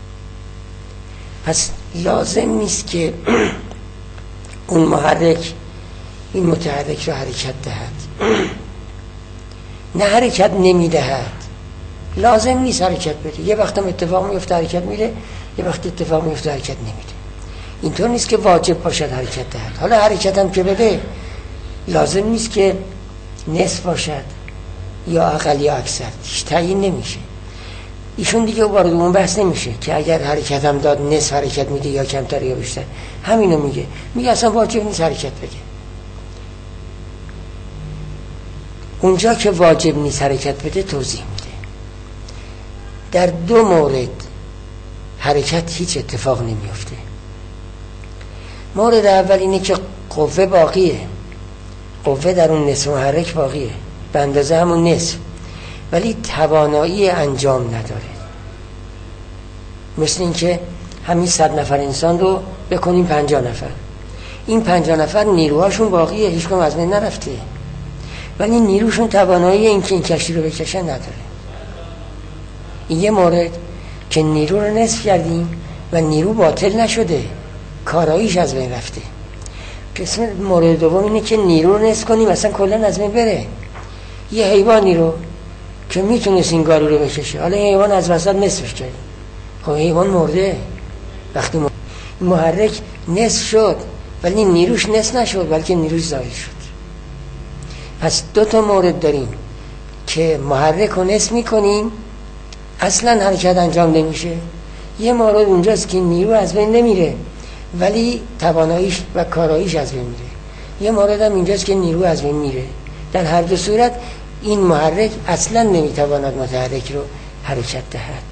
پس لازم نیست که اون محرک این متحرک رو حرکت دهد. نه حرکت نمیدهد، لازم نیست حرکت بده. یه وقت هم اتفاق میفته حرکت میده، یه وقت اتفاق میفته حرکت نمیده. اینطور نیست که واجب باشد حرکت دهد. حالا حرکت هم که بده لازم نیست که نصف باشد یا اقل یا اکثر، هیچ تعیین نمیشه. ایشون دیگه وارد اون بحث نمیشه که اگر حرکت هم داد نصف حرکت میده یا کمتر یا بیشتر، همینو میگه. میگه اصلا واجب نیست حرکت بده. اونجا که واجب نیست حرکت بده توضیح میده. در دو مورد حرکت هیچ اتفاق نمیفته. مورد اول اینه که قوه باقیه، قوه در اون نصف محرک باقیه به اندازه همون نصف، ولی توانایی انجام نداره. مثل این که همین صد نفر انسان رو بکنیم پنجاه نفر، این پنجاه نفر نیروهاشون باقیه، هیچ کدوم از بین نرفته، ولی نیروشون توانایی این که این کشتی رو بکشن نداره. این یه مورد که نیرو رو نصف کردیم و نیرو باطل نشده، کاراییش از بین رفته. قسم مورد دوم اینه که نیرو رو نصف کنیم اصلا کلا از بین بره. یه حیوانی رو که میتونست این گارو رو بکشه، حالا حیوان از وسط نصفش کرد، خب حیوان مرده. وقتی محرک نصف شد ولی نیروش نصف نشد بلکه نیروش زایل شد. پس دو تا مورد داریم که محرک رو نصف میکنیم اصلا حرکت انجام نمیشه. یه مورد اونجاست که نیرو از بین نمیره ولی تواناییش و کاراییش از بین میره. یه مورد هم اینجاست که نیرو از بین میره. در هر دو صورت این محرک اصلا نمیتواند متحرک رو حرکت دهد.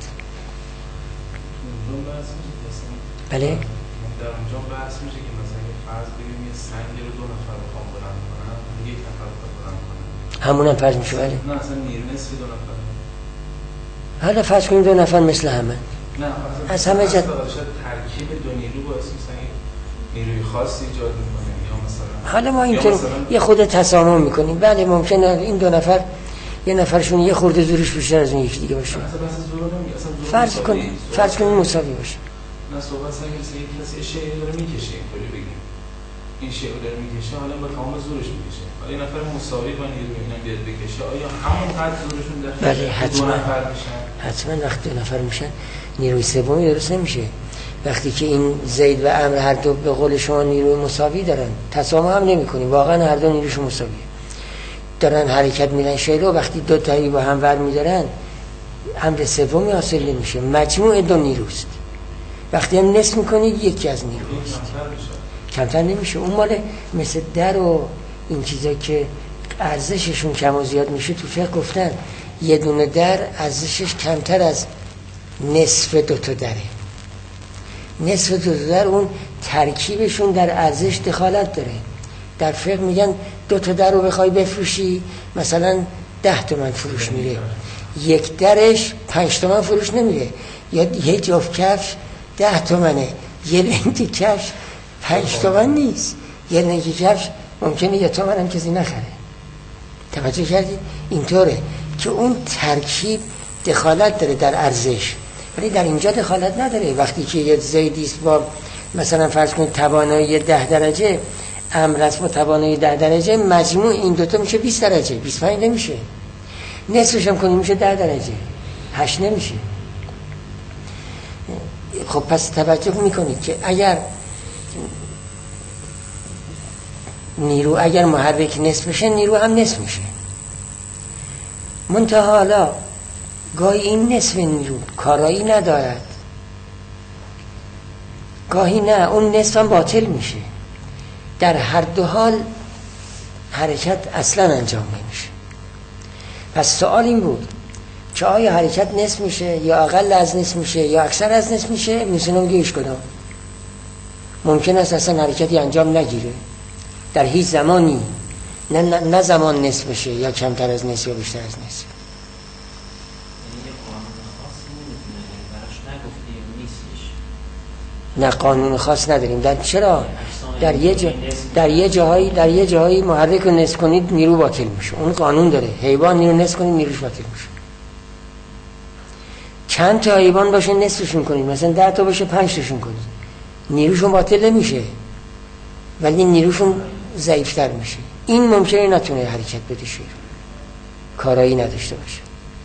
بله؟ در اونجا بحث میشه که مثلا فرض بگیم یه سنگ رو دو نفر بخوام بلند کنن، یک نفر بخوام بلند کنن، همون هم فرض میشه. بله نه اصلا نیرو نصف دو نفر. حالا فرض کنیم دو نفر مثل همه، نه از همه جد ترکیب دو نیرو باعث مثلا نیروی خاصی ایجاد میکنه یا مثلا حالا ما اینطور مثلا... یه خود تسامح میکنیم. بله ممکنه این دو نفر یه نفرشون یه خورده زورش بیشتر از اون یکی دیگه باشه. فرض کنیم فرض کنیم مساوی باشه. نه صحبت سر کسی یک کسی شیء داره میکشه، اینطوری بگیم این شیء داره میکشه، حالا با تمام زورش میکشه، حالا این نفر مساوی با نیروی اینا بیاد بکشه، آیا همون قد زورشون در بله حتما دو نفر میشن؟ حتما وقتی دو نفر میشن نیروی سومی درست نمیشه. وقتی که این زید و عمرو هر دو به قول شما نیروی مساوی دارن، تسامح هم نمیکنیم، واقعا هر دو نیروشون مساویه، دارن حرکت میرن شیء رو، وقتی دو تایی با هم ور میدارن امر سومی حاصل نمیشه، مجموع دو نیروست. وقتی هم نصف میکنید یکی از نیروست، کمتر نمیشه. اون مال مثل در و این چیزا که ارزششون کم و زیاد میشه، تو فقه گفتن یه دونه در ارزشش کمتر از نصف دو تا دره. نصف دو تا در اون ترکیبشون در ارزش دخالت داره. در فقه میگن دو تا در رو بخوای بفروشی مثلا ده تومن فروش میره، یک درش پنج تومن فروش نمیره. یا یه جفت کفش ده تومنه، یه رنگی کفش پنج تومن نیست، یه رنگی کفش ممکنه یه تومن هم کسی نخره. توجه کردید؟ اینطوره که اون ترکیب دخالت داره در ارزش، ولی در اینجا دخالت نداره. وقتی که یه زیدیست با مثلا فرض کنید توانایی ده درجه، عمرو است با توانایی ده درجه، مجموع این دوتا میشه بیست درجه، بیست و پنج نمیشه. نصفش هم کنیم میشه ده درجه، هشت نمیشه. خب پس توجه میکنید که اگر نیرو اگر محرک نصف بشه، نیرو هم نصف میشه. منتها حالا گاهی این نصف نیرو کارایی ندارد، گاهی نه، اون نصف هم باطل میشه. در هر دو حال حرکت اصلا انجام نمیشه. پس سوال این بود که آیا حرکت نصف میشه یا اقل از نصف میشه یا اکثر از نصف میشه؟ میتونم گیش کدام. ممکن است اصلا حرکتی انجام نگیره در هیچ زمانی، نه, نه, نه زمان نصف بشه یا کمتر از نصف یا بیشتر از نصف. نه قانون خاص نداریم. در چرا در یه جا در یه جاهایی در یه جاهایی محرک رو نصف کنید نیرو باطل میشه، اون قانون داره. حیوان نیرو نصف کنید نیروش باطل میشه. چند تا حیوان باشه نصفشون کنید، مثلا ده تا باشه پنج تاشون کنید، نیروشون باطل نمیشه ولی نیروشون ضعیف‌تر میشه. این ممکنه نتونه حرکت بده، شیر کارایی نداشته باشه.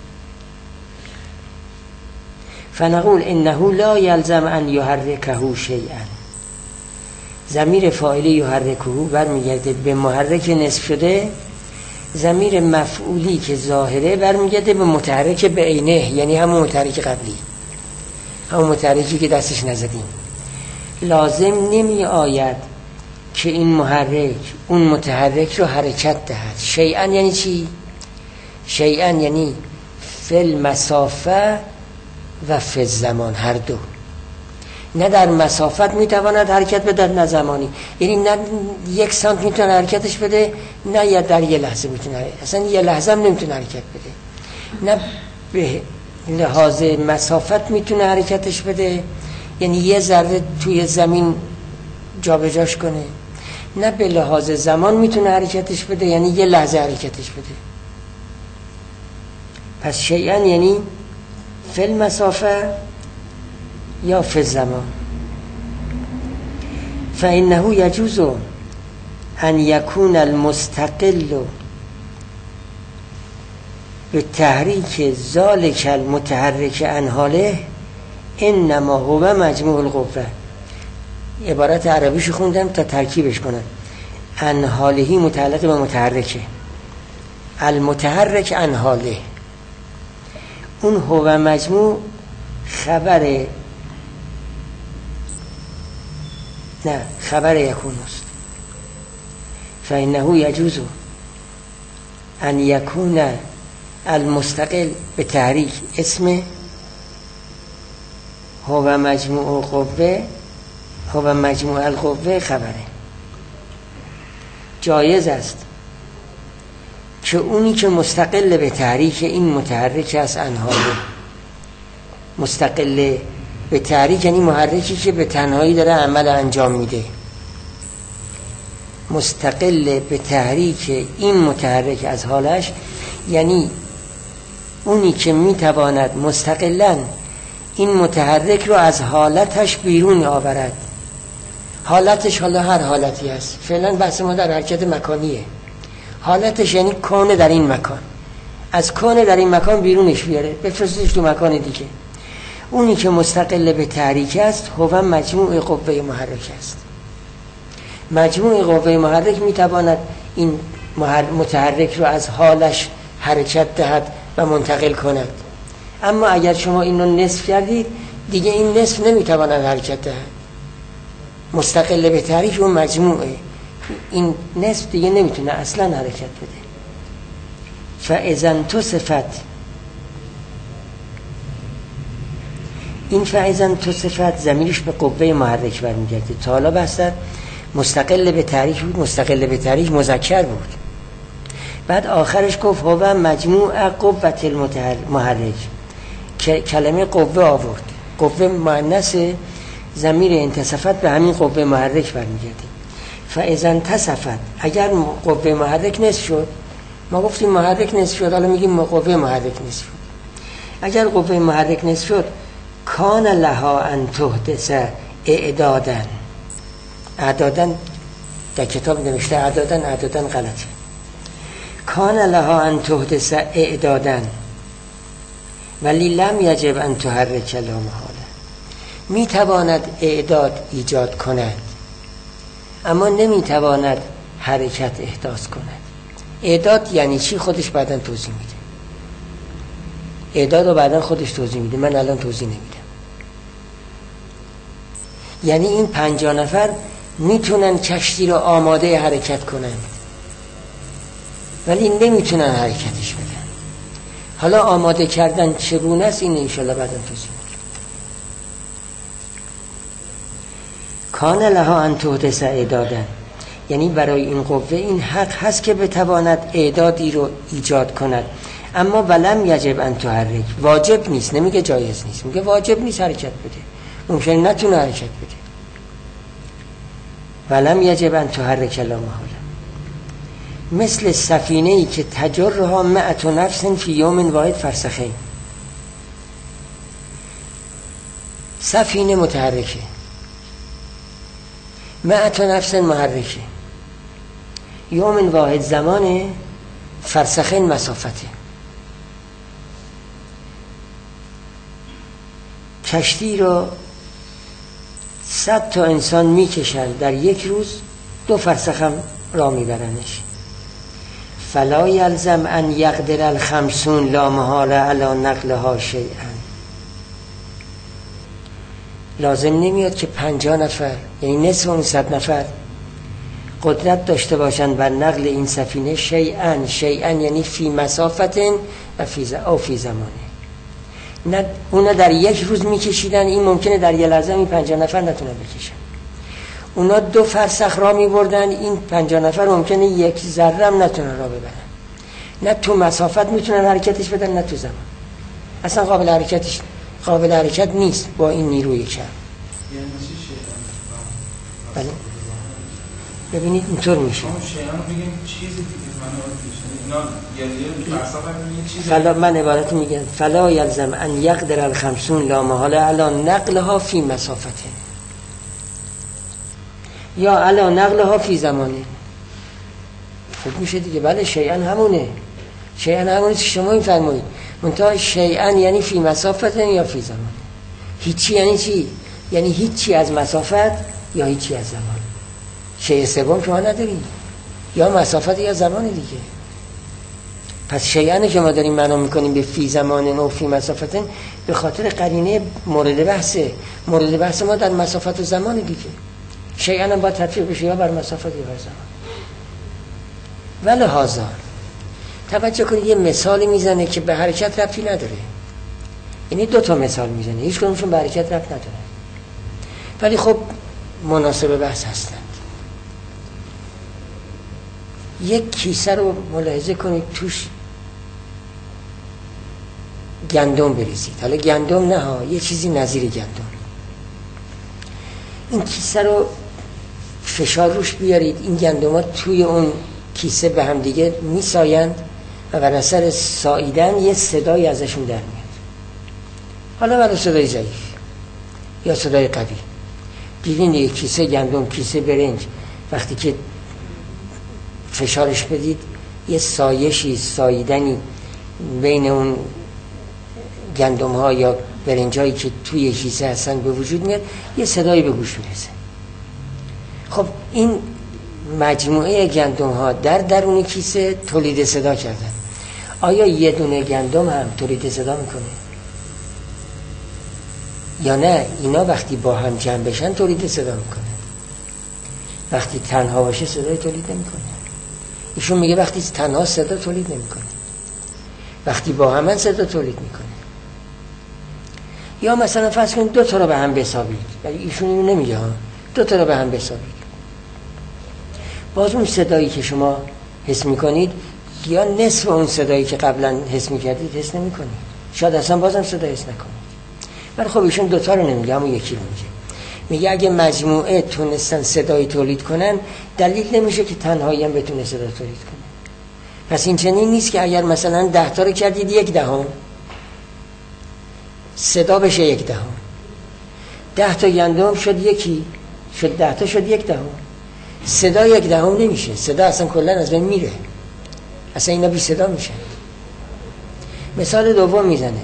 فنقول انه لا یلزم ان یحرکه شیئا. ضمیر فاعل یحرکه برمیگرده به محرک نصف شده، ضمیر مفعولی که ظاهره برمیگرده به متحرک به عینه، یعنی همون متحرک قبلی، همون متحرکی که دستش نزدیم. لازم نمی آید که این محرک اون متحرک رو حرکت دهد. شیئا یعنی چی؟ شیئا یعنی فی المسافه و فی الزمان، هر دو. نه در مسافت میتواند حرکت بده نه زمانی، یعنی نه یک سانت میتونه حرکتش بده نه یا در یه لحظه میتونه، اصلا یه لحظه هم نمیتونه حرکت بده. نه به لحاظ مسافت میتونه حرکتش بده، یعنی یه ذره توی زمین جابجاش کنه، نه به لحاظ زمان میتونه حرکتش بده، یعنی یه لحظه حرکتش بده. پس شیئا یعنی فی المسافه یا فی الزمان. فإنه يجوز ان يكون المستقل بالتحریک ذلك المتحرک عن حاله انما هو مجموع القوه. عبارت عربیش خوندم تا ترکیبش کنم. عن حالهی متعلق به متحرکه، المتحرک عن حاله، اون هو مجموع خبر نه خبر یکون است. فإنه يجوز ان يكون المستقل به تحریک اسم هو مجموع القوه، هو مجموع القوه خبره. جایز است که اونی که مستقل به تحریک این متحرک است انحاله، مستقل به تحریک یعنی محرکی که به تنهایی داره عمل انجام میده، مستقل به تحریک این متحرک از حالش یعنی اونی که میتواند مستقلاً این متحرک رو از حالتش بیرون آورد. حالتش حالا هر حالتی است، فعلا بحث ما در حرکت مکانیه. حالتش یعنی کون در این مکان، از کون در این مکان بیرونش بیاره بفرستش تو مکان دیگه. اونی که مستقل به تحریک است هو مجموع قوه محرک است. مجموع قوه محرک میتواند این متحرک رو از حالش حرکت دهد و منتقل کند. اما اگر شما این رو نصف کردید دیگه این نصف نمیتواند حرکت دهد. مستقل به تحریک اون مجموعه، این نصف دیگه نمیتونه اصلا حرکت بده. فاذا انتصفت، این فاذا انتصفت ضمیرش به قوه محرک برمیگرده. تا حالا بحث مستقل به تحریک بود، مستقل به تحریک مذکر بود، بعد آخرش گفت هو مجموع قوت المحرک که کلمه قوه آورد. قوه مؤنث، ضمیر انتصفت به همین قوه محرک برمیگرده. فاذا انتصفت، اگر قوه محرک نصف شد، ما گفتیم محرک نصف شد، حالا میگیم قوه محرک نصف شد. اگر قوه محرک نصف شد کان لها ان تحدث اعدادن. اعدادن در کتاب نوشته اعدادن، اعدادن غلطه. کان لها ان تحدث اعدادن ولی لم یجب ان تحرک لا محاله. می تواند اعداد ایجاد کند اما نمی تواند حرکت احداث کند. اعداد یعنی چی؟ خودش بعداً توضیح میده. اعداد رو بعداً خودش توضیح میده، من الان توضیح نمیدم. یعنی این پنجاه نفر میتونن کشتی رو آماده حرکت کنن ولی نمیتونن حرکتش بدن. حالا آماده کردن چگونه است این انشالله بعداً توضیح میدم. کان لها ان تحدث اعدادن، یعنی برای این قوه این حق هست که بتواند اعدادی رو ایجاد کند، اما ولم یجب ان تحرک، واجب نیست، نمیگه جایز نیست، میگه واجب نیست حرکت بده، ممکنه نتونه حرکت بده. ولم یجب ان تحرک لا محاله. مثل سفینه ای که تجرها مئة نفس فی یوم واحد فرسخین. سفینه متحرکه، مئة نفس محرکه، یوم واحد زمان، فرسخین مسافته. کشتی رو صد تا انسان میکشن در یک روز، دو فرسخ هم راه میبرنش. فلا یلزم ان یقدر الخمسون لا محاله علی نقلها شیئا. لازم نمیاد که پنجاه نفر یعنی نصف اون صد نفر قدرت داشته باشن بر نقل این سفینه. شیئا، شیئا یعنی فی مسافت و فی ز... او فی زمانه. نه اونا در یک روز میکشیدن، این ممکنه در یه لحظه این پنجاه نفر نتونن بکشن. اونا دو فرسخ راه میبردن، این پنجاه نفر ممکنه یک ذره هم نتونن راه ببرن. نه تو مسافت میتونن حرکتش بدن نه تو زمان، اصلا قابل حرکتش قابل حرکت نیست با این نیروی کم. یعنی چی شیئا؟ بله ببینید اینطور میشه. اون شیعان بگیم چیزی دیگه من اینا یعنی فلسفه میگه چیزی. فلا من عبارت میگم فلا یلزم ان یقدر الخمسون لا محاله علی نقلها فی مسافته یا علی نقلها فی زمانه. خب میشه دیگه. بله شیئا همونه، شیئا همونه که شما میفرمایید. منتها شیئا یعنی فی مسافته یا فی زمانه. هیچی یعنی چی؟ یعنی هیچی از مسافت یا هیچی از زمان. شیء سوم شما ندارید، یا مسافت یا زمان دیگه. پس شیئا که ما داریم معنا میکنیم به فی زمان و فی مسافت به خاطر قرینه مورد بحثه. مورد بحث ما در مسافت و زمان دیگه. شیئا هم باید تطبیق بشه یا بر مسافت یا بر زمان. ولی هازا توجه کنید یه مثالی میزنه که به حرکت ربطی نداره. یعنی دو تا مثال میزنه، هیچ کدومشون به حرکت ربط نداره، ولی خب مناسب بحث هستند. یک کیسه رو ملاحظه کنید توش گندم بریزید. حالا گندم نه ها، یه چیزی نظیر گندم. این کیسه رو فشار روش بیارید، این گندم ها توی اون کیسه به هم دیگه میسایند و بر اثر ساییدن یه صدایی ازشون در میاد. حالا برای صدای ضعیف یا صدای قوی. دیدین یه کیسه گندم، کیسه برنج، وقتی که فشارش بدید یه سایشی، ساییدنی بین اون گندم ها یا برنج هایی که توی کیسه هستن به وجود میاد، یه صدایی به گوش میرسه. خب این مجموعه گندم ها در درون کیسه تولید صدا کردن. آیا یه دونه گندم هم تولید صدا میکنه یا نه؟ اینا وقتی با هم جمع بشن تولید صدا میکنه. وقتی تنها باشه صدای تولید نمیکنه. ایشون میگه وقتی تنها صدا تولید نمیکنه، وقتی با هم صدا تولید میکنه. یا مثلا فرض کنید دو تا رو به هم بسابید، ولی ایشون اینو نمیگه ها، دو تا رو به هم بسابید، باز اون صدایی که شما حس میکنید یا نصف اون صدایی که قبلا حس میکردید حس نمیکنید، شاید اصلا بازم صدا حس نکنید. ولی خب ایشون دو تا رو نمیگه، همون یکی رو میگه. میگه اگه مجموعه تونستن صدایی تولید کنن، دلیل نمیشه که تنهایی هم بتونه صدا تولید کنه. پس این چنین نیست که اگر مثلا ده تا رو کردید یک دهم صدا بشه یک دهم، ده تا گندم شد یکی، شد ده تا شد یک دهم، صدا یک دهم نمیشه. صدا اصلا کلا از بین میره، اصلا اینا بی صدا میشن. مثال دوم میزنه،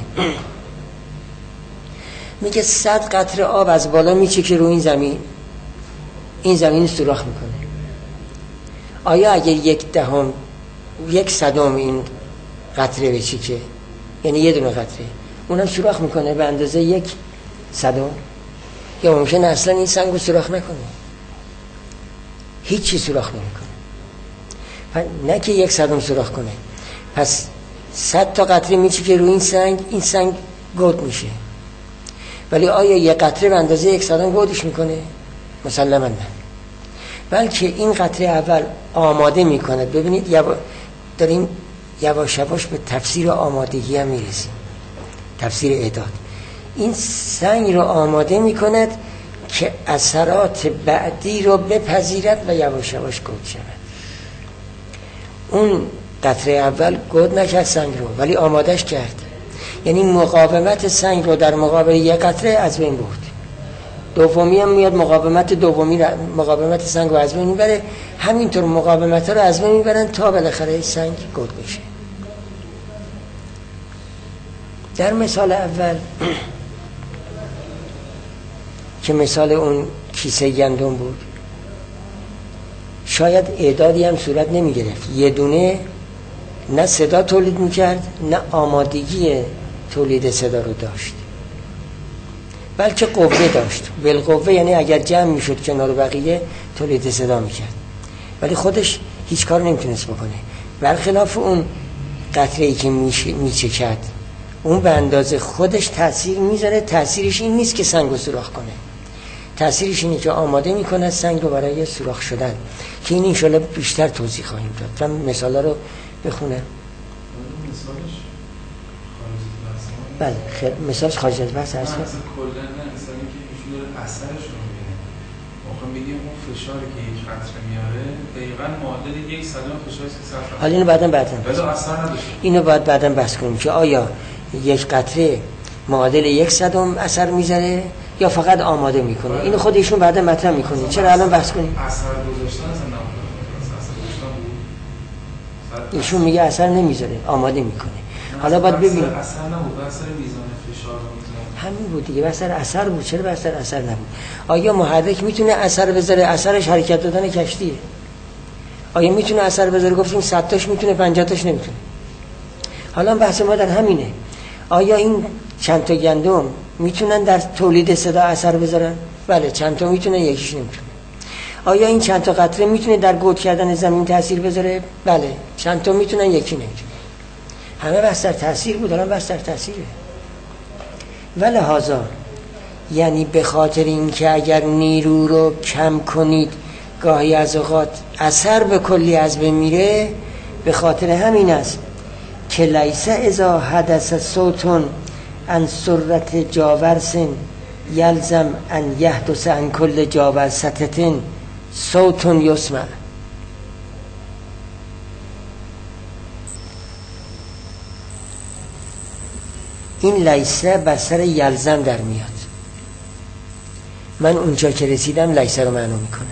میگه صد قطره آب از بالا میچکه رو این زمین، این زمین سوراخ میکنه. آیا اگر یک دهم یک صدم این قطره بچکه، یعنی یه دونه قطره، اونم سوراخ میکنه به اندازه یک صدم؟ یا ممکنه اصلا این سنگو سوراخ نکنه، هیچی سوراخ نمیکنه، نه که یک صدم سوراخ کنه. پس صد تا قطره میچکه رو این سنگ، این سنگ گود میشه. ولی آیا یک قطره به اندازه یک صدم گودش میکنه؟ مسلما نه. بلکه این قطره اول آماده میکنه. ببینید یوا... داریم یواش یواش به تفسیر آمادگی هم میرسیم، تفسیر اعداد. این سنگ رو آماده میکند که اثرات بعدی رو بپذیرد و یواش یواش گود شود. اون قطره اول گود نکرد سنگ رو، ولی آمادهش کرد. یعنی مقاومت سنگ رو در مقابل یک قطره از بین برد. دومی هم میاد مقاومت دومی را مقاومت سنگ رو از بین میبره. همینطور مقاومت ها رو از بین میبرن تا بالاخره سنگ گود بشه. در مثال اول که مثال اون کیسه گندم بود، شاید اعدادی هم صورت نمی گرفت. یه دونه نه صدا تولید میکرد نه آمادگی تولید صدا رو داشت، بلکه قوه داشت. بالقوه یعنی اگر جمع میشد کنار بقیه تولید صدا میکرد، ولی خودش هیچ کار نمیتونست بکنه. برخلاف اون قطره‌ای که میچکد، اون به اندازه خودش تأثیر میذاره. تأثیرش این نیست که سنگ رو سوراخ کنه، تأثیرش اینه که آماده میکنه سنگ رو برای سوراخ شدن، که این انشالله بیشتر توضیح خواهیم داد. و مثالا رو بخونم. بله خیلی مثالش خارج از بحث هست. اصلا کلا نه، مثلا که ایشون داره اثرش رو میبینه، میخوام بگیم اون فشاری که یک قطره میاره دقیقاً معادل یک صدم فشار سیصد. حالا اینو بعداً بعداً ولی اثر نداشت. اینو باید بعداً بحث کنیم که آیا یک قطره معادل یک صدم اثر میذاره یا فقط آماده میکنه. اینو خود ایشون بعداً مطرح میکنه. چرا الان بحث کنیم؟ اثر گذاشتن اصلا نبود. اثر گذاشتن بود. ایشون میگه اثر نمیذاره، آماده میکنه. حالا باید ببینیم. اثر نبود، اثر میزان فشار میزان. همین بود دیگه، اثر اثر بود. چرا اثر اثر نبود؟ آیا محرک میتونه اثر بذاره؟ اثرش حرکت دادن کشتیه. آیا میتونه اثر بذاره؟ گفتیم صد تاش میتونه، پنجاه تاش نمیتونه. حالا بحث ما در همینه. آیا این چند تا گندم میتونن در تولید صدا اثر بذارن؟ بله. چند تا میتونه، یکیش نمیتونه. آیا این چند تا قطره میتونه در گود کردن زمین تاثیر بذاره؟ بله. چند تا میتونن، یکی نمیتونه. همه بحث در تاثیر بود، الان بحث در تاثیره. ولهذا یعنی به خاطر اینکه اگر نیرو رو کم کنید گاهی از اوقات اثر به کلی از بین میره، به خاطر همین است که لیس اذا حدث صوت عن سرعت جاورس یلزم ان یحدث عن کل جاورستة صوت یسمع. این لیسه بر سر یلزم در میاد. من اونجا که رسیدم لیسه رو معنی میکنم.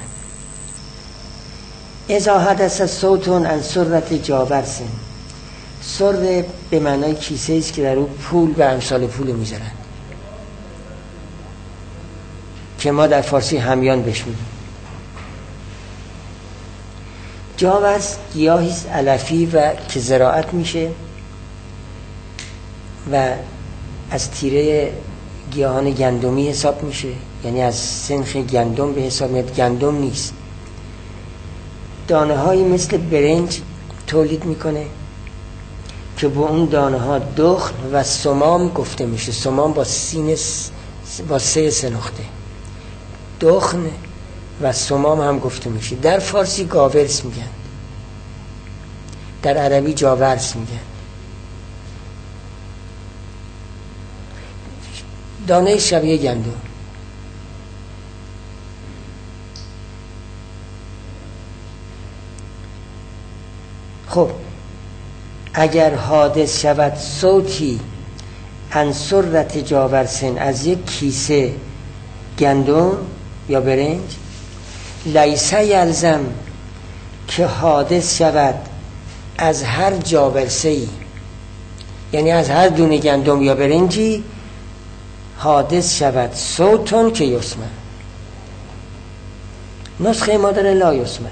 اذا حدث صوت عن سرعت جاورس، سر به معنای کیسه است که در اون پول و امثال پول میذارن که ما در فارسی همیان بهش میگیم. جاورس گیاهی علفی و که زراعت میشه و از تیره گیاهان گندمی حساب میشه، یعنی از سنخ گندم به حساب میاد. گندم نیست. دانه هایی مثل برنج تولید میکنه که با اون دانه ها دخن و سمام گفته میشه. سمام با سین س... با سه سه نقطه. دخن و سمام هم گفته میشه. در فارسی گاورس میگن، در عربی جاورس میگن. دانه شبیه گندم. خب اگر حادث شود صوتی عن سرعت جاورسن، از یک کیسه گندم یا برنج، لیسه یلزم که حادث شود از هر جاورسه‌ای، یعنی از هر دونه گندم یا برنجی حادث شود صوتون که یسمع. نسخه ما داره لا یسمع.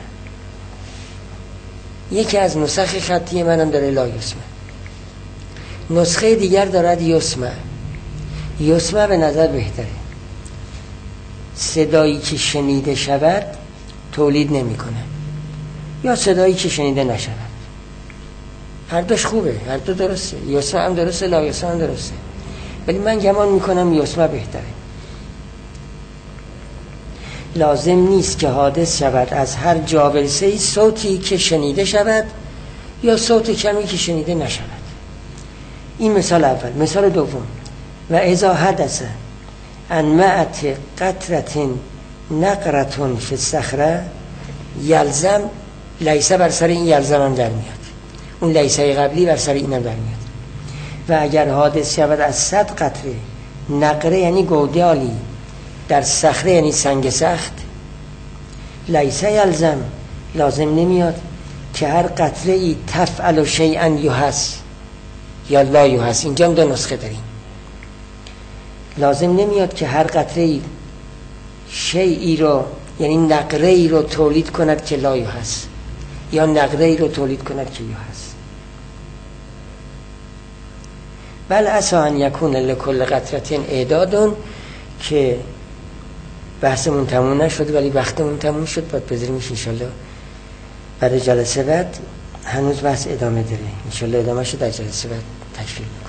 یکی از نسخ خطی منم داره لا یسمع. نسخه دیگر دارد یسمع. یسمع به نظر بهتره. صدایی که شنیده شود تولید نمی کنه، یا صدایی که شنیده نشود. هر دوش خوبه، هر دو درسته. یسمع هم درسته، لا یسمع هم درسته، ولی من گمان میکنم یسمع بهتره. لازم نیست که حادث شود از هر جاورسه‌ای صوتی که شنیده شود یا صوت کمی که شنیده نشود. این مثال اول. مثال دوم، و اذا حدث ان معت قطرة نقرة فی الصخره یلزم، لیسه بر سر این یلزم هم در میاد. اون لیسه قبلی بر سر این هم در میاد. و اگر حادث شود از صد قطره، نقره یعنی گودالی، در صخره یعنی سنگ سخت، لیسه یلزم، لازم نمیاد که هر قطره ای تفعل شیئا یحس یا لا یحس. اینجا هم دو نسخه داریم. لازم نمیاد که هر قطره ای شیئی رو، یعنی نقره ای رو تولید کند که لا یحس، یا نقره ای رو تولید کند که یحس. بل عسى ان یکون لکل قطرة اعداد، که بحثمون تموم نشد ولی وقتمون تموم شد، باید بذاریمش انشالله برای جلسه بعد. هنوز بحث ادامه داره، انشالله ادامه شد در جلسه بعد تکمیل.